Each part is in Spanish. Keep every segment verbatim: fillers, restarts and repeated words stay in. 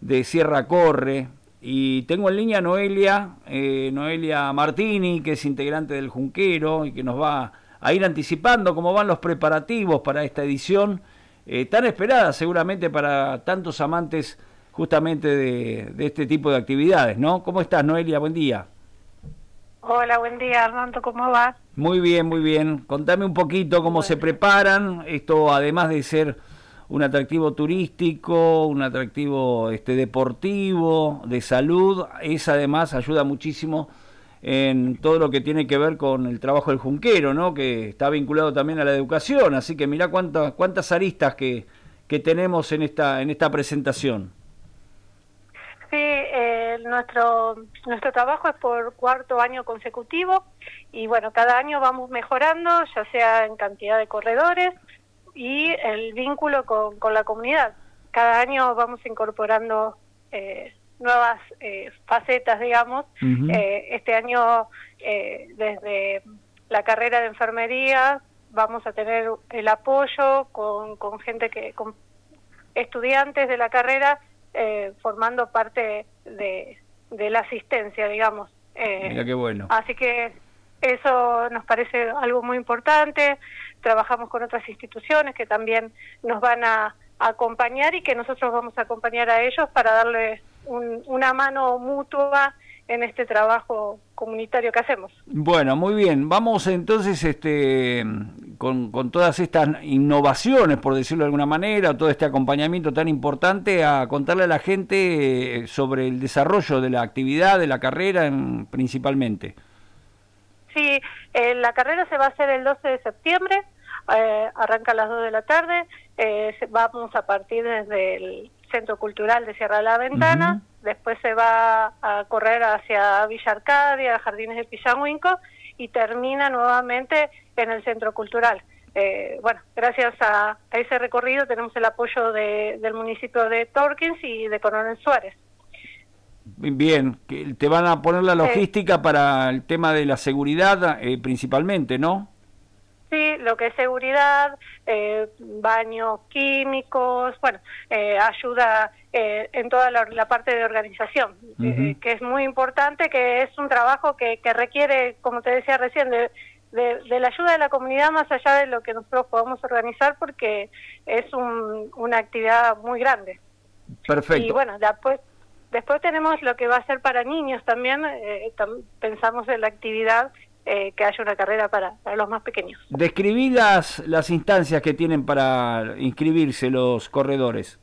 de Sierra Corre. Y tengo en línea a Noelia, eh, Noelia Martini, que es integrante del Junquero y que nos va a ir anticipando cómo van los preparativos para esta edición, eh, tan esperada seguramente para tantos amantes justamente de, de este tipo de actividades, ¿no? ¿Cómo estás, Noelia? Buen día. Hola, buen día, Armando, ¿cómo vas? Muy bien, muy bien. Contame un poquito cómo Bueno. se preparan, esto además de ser un atractivo turístico, un atractivo este, deportivo, de salud, es además ayuda muchísimo en todo lo que tiene que ver con el trabajo del Junquero, ¿no? Que está vinculado también a la educación, así que mirá cuántas cuántas aristas que, que tenemos en esta en esta presentación. Sí, eh, nuestro nuestro trabajo es por cuarto año consecutivo y bueno, cada año vamos mejorando, ya sea en cantidad de corredores y el vínculo con, con la comunidad. Cada año vamos incorporando eh, nuevas eh, facetas, digamos. Uh-huh. Eh, este año, eh, desde la carrera de enfermería, vamos a tener el apoyo con, con gente que, con estudiantes de la carrera, eh, formando parte de, de la asistencia, digamos. Eh, Mira qué bueno. Así que eso nos parece algo muy importante. Trabajamos con otras instituciones que también nos van a, a acompañar y que nosotros vamos a acompañar a ellos para darles un, una mano mutua en este trabajo comunitario que hacemos. Bueno, muy bien. Vamos entonces este con, con todas estas innovaciones, por decirlo de alguna manera, todo este acompañamiento tan importante, a contarle a la gente sobre el desarrollo de la actividad, de la carrera en, principalmente. Sí, eh, la carrera se va a hacer el doce de septiembre, eh, arranca a las dos de la tarde, eh, vamos a partir desde el Centro Cultural de Sierra de la Ventana, uh-huh. Después se va a correr hacia Villa Arcadia, Jardines de Pillanhuinco, y termina nuevamente en el Centro Cultural. Eh, bueno, gracias a, a ese recorrido tenemos el apoyo de, del municipio de Torkins y de Coronel Suárez. Bien, que te van a poner la logística sí. Para el tema de la seguridad eh, principalmente, ¿no? Sí, lo que es seguridad, eh, baños químicos, bueno, eh, ayuda eh, en toda la, la parte de organización, uh-huh. eh, que es muy importante, que es un trabajo que, que requiere, como te decía recién, de, de, de la ayuda de la comunidad más allá de lo que nosotros podamos organizar, porque es un, una actividad muy grande. Perfecto. Y bueno, después... Después tenemos lo que va a ser para niños también, eh, tam- pensamos en la actividad, eh, que haya una carrera para, para los más pequeños. Describí las, las instancias que tienen para inscribirse los corredores.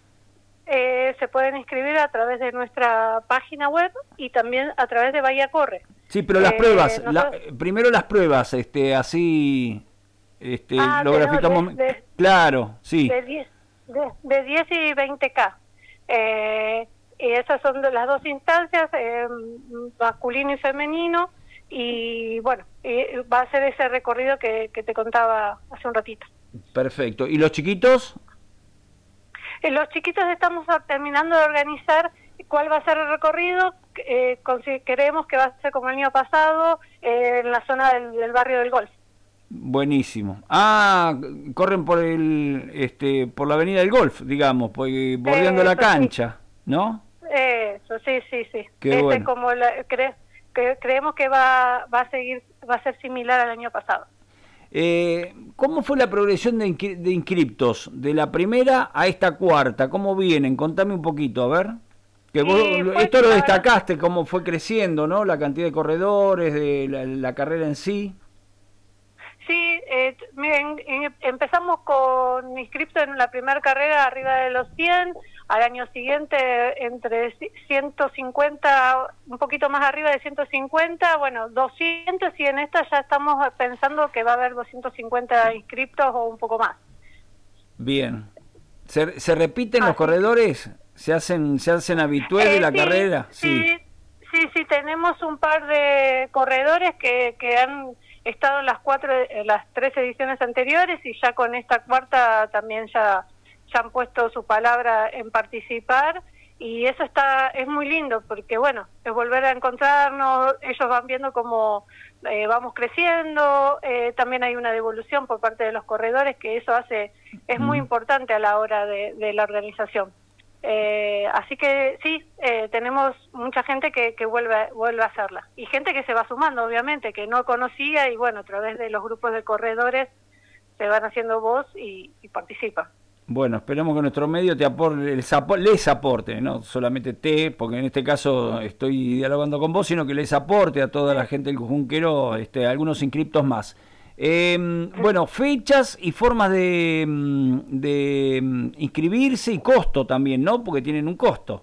Eh, se pueden inscribir a través de nuestra página web y también a través de Bahía Corre. Sí, pero las eh, pruebas, nosotros... la, primero las pruebas, este, así este, ah, lo graficamos. De, de, claro, sí. De diez, de, de diez y veinte K. Eh, Y esas son de las dos instancias, eh, masculino y femenino, y bueno, y va a ser ese recorrido que, que te contaba hace un ratito. Perfecto. ¿Y los chiquitos? Eh, los chiquitos estamos terminando de organizar cuál va a ser el recorrido, eh, queremos que va a ser como el año pasado, eh, en la zona del, del barrio del Golf. Buenísimo. Ah, corren por el, este, por la avenida del Golf, digamos, pues, bordeando eh, la cancha, sí. ¿No? Eso, sí, sí, sí. Qué este bueno. como la, cre, cre, creemos que va, va a seguir, va a ser similar al año pasado. Eh, ¿Cómo fue la progresión de, inscri de inscriptos de la primera a esta cuarta? ¿Cómo vienen? Contame un poquito, a ver. Que vos, esto lo destacaste, cómo fue creciendo, ¿no? La cantidad de corredores, de la, la carrera en sí. Sí, eh, miren, empezamos con inscriptos en la primera carrera arriba de los cien, al año siguiente entre ciento cincuenta, un poquito más arriba de ciento cincuenta, bueno, doscientos, y en esta ya estamos pensando que va a haber doscientos cincuenta inscriptos o un poco más. Bien. ¿Se, se repiten ah, los sí. corredores? ¿Se hacen se hacen habituales eh, de la sí, carrera? Sí, sí, sí, sí, tenemos un par de corredores que, que han estado en las cuatro, en las tres ediciones anteriores, y ya con esta cuarta también ya, ya han puesto su palabra en participar, y eso está es muy lindo, porque bueno, es volver a encontrarnos, ellos van viendo cómo eh, vamos creciendo, eh, también hay una devolución por parte de los corredores, que eso hace es muy importante a la hora de, de la organización. Eh, así que sí, eh, tenemos mucha gente que, que vuelve, vuelve a hacerla. Y gente que se va sumando, obviamente, que no conocía y bueno, a través de los grupos de corredores se van haciendo voz y, y participan. Bueno, esperemos que nuestro medio te aporte, les, aporte, les aporte, no solamente te, porque en este caso estoy dialogando con vos, sino que les aporte a toda la gente del Junquero este, algunos inscriptos más. Eh, bueno, fechas y formas de, de inscribirse y costo también, ¿no? Porque tienen un costo.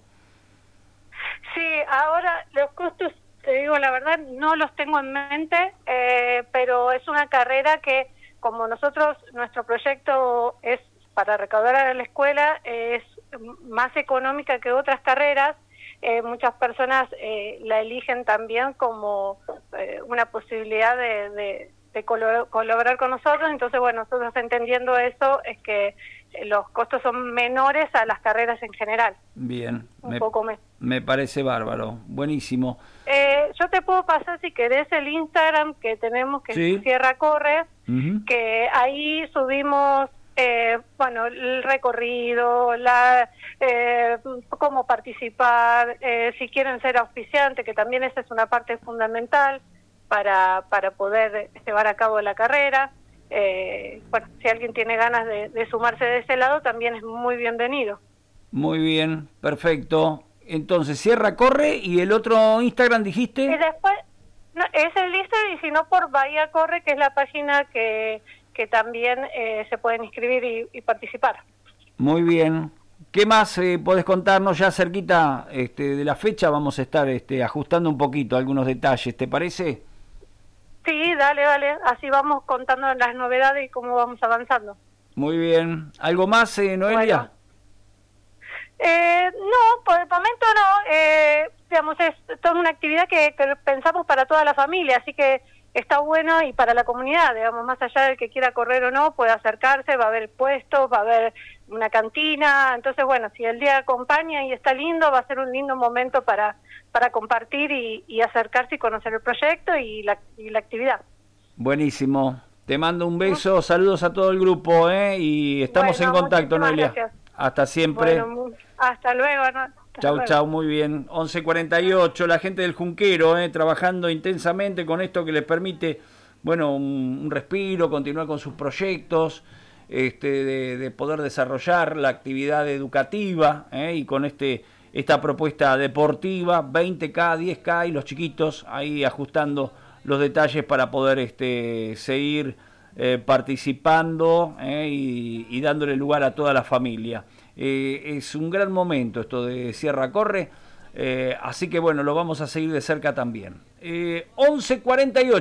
Sí, ahora los costos, te digo la verdad, no los tengo en mente, eh, pero es una carrera que, como nosotros, nuestro proyecto es para recaudar a la escuela, es más económica que otras carreras. Eh, muchas personas eh, la eligen también como eh, una posibilidad de, de, de colo colaborar con nosotros. Entonces, bueno, nosotros entendiendo eso es que los costos son menores a las carreras en general. Bien, un me, poco me... me parece bárbaro, buenísimo. Eh, yo te puedo pasar, si querés, el Instagram que tenemos, que ¿sí? es Sierra Corre, uh-huh. que ahí subimos Eh, bueno, el recorrido, la eh, cómo participar, eh, si quieren ser auspiciantes, que también esa es una parte fundamental para, para poder llevar a cabo la carrera. Eh, bueno, si alguien tiene ganas de, de sumarse de ese lado, también es muy bienvenido. Muy bien, perfecto. Entonces, Sierra Corre y el otro Instagram, dijiste. Y después, no, es el Instagram y si no por Bahía Corre, que es la página que... que también eh, se pueden inscribir y, y participar. Muy bien. ¿Qué más eh, podés contarnos ya cerquita este, de la fecha? Vamos a estar este, ajustando un poquito algunos detalles, ¿te parece? Sí, dale, dale. Así vamos contando las novedades y cómo vamos avanzando. Muy bien. ¿Algo más, eh, Noelia? Bueno. Eh, no, por el momento no. Eh, digamos, es toda una actividad que, que pensamos para toda la familia, así que está bueno y para la comunidad, digamos, más allá del que quiera correr o no, puede acercarse, va a haber puestos, va a haber una cantina. Entonces, bueno, si el día acompaña y está lindo, va a ser un lindo momento para, para compartir y, y acercarse y conocer el proyecto y la, y la actividad. Buenísimo. Te mando un beso, saludos a todo el grupo, ¿eh? Y estamos bueno, en contacto, Noelia. Gracias. Hasta siempre. Bueno, hasta luego, ¿no? Chau, chau, muy bien. once cuarenta y ocho, la gente del Junquero, eh, trabajando intensamente con esto que les permite, bueno, un, un respiro, continuar con sus proyectos, este, de, de poder desarrollar la actividad educativa, eh, y con este esta propuesta deportiva, veinte K, diez K, y los chiquitos ahí ajustando los detalles para poder este, seguir eh, participando eh, y, y dándole lugar a toda la familia. Eh, es un gran momento esto de Sierra Corre, eh, así que bueno, lo vamos a seguir de cerca también. Eh, once cuarenta y ocho